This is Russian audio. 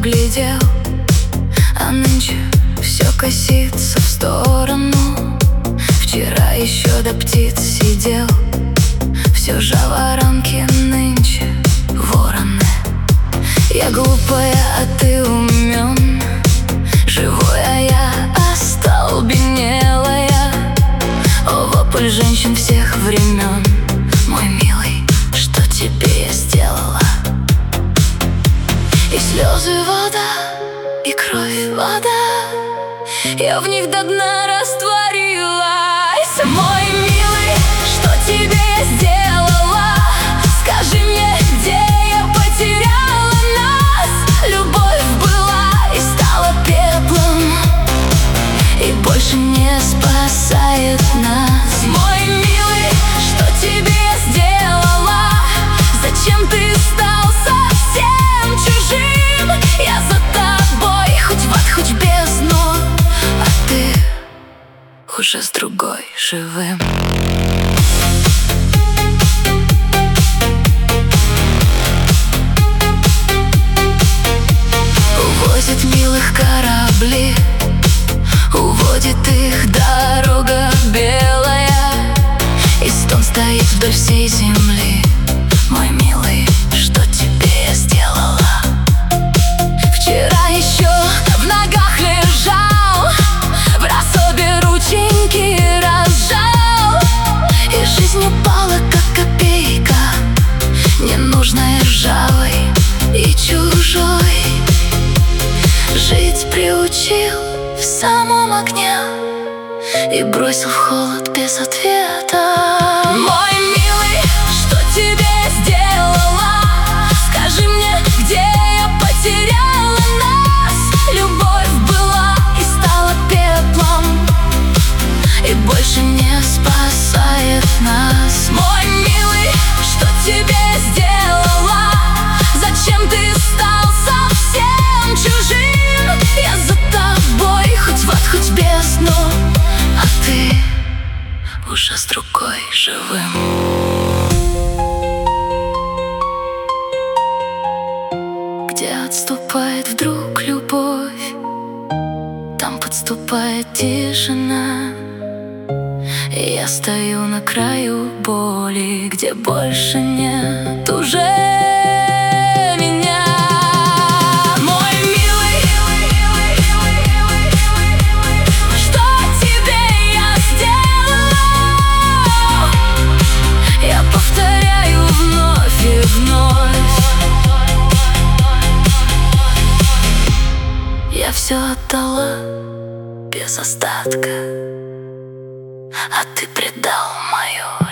глядел, а нынче все косится в сторону. Вчера еще до птиц сидел, все жаворонки нынче вороны. Я глупая, а ты умен, живое я остолбенелая. О, вопль женщин всех времен, мой милый, что тебе я сделала? И слезы вода, и кровь вода, я в них до дна растворилась. Мой милый, что тебе я сделала? Скажи мне, где я потеряла нас? Любовь была и стала пеплом, и больше не спасает нас. Мой милый, что тебе я сделала? Зачем ты стал совсем чужим? Я за тобой, хоть в ад, хоть в бездну, а ты уже с другой живым. Увозит милых корабли, уводит их дорога белая, и стон стоит вдоль всей земли. Мой милый, что тебе я сделала? Вчера еще в ногах лежал, в раз обе рученьки разжал, и жизнь упала, как копейка, ненужной, ржавой и чужой. Жить приучил в самом огне и бросил в холод без ответа. Мой милый, что тебе я сделала? Скажи мне, где я потеряла нас? Любовь была и стала пеплом, и больше не спасает нас. Мой милый, что тебе я сделала? Зачем ты стал совсем чужим? Я за тобой, хоть в ад, хоть в бездну, а ты уже с другой живым. Где отступает вдруг любовь, там подступает тишина, и я стою на краю боли, где больше нет уже меня. Мой милый, что тебе я сделала? Я повторяю вновь и вновь. Я все отдала без остатка, а ты предал мою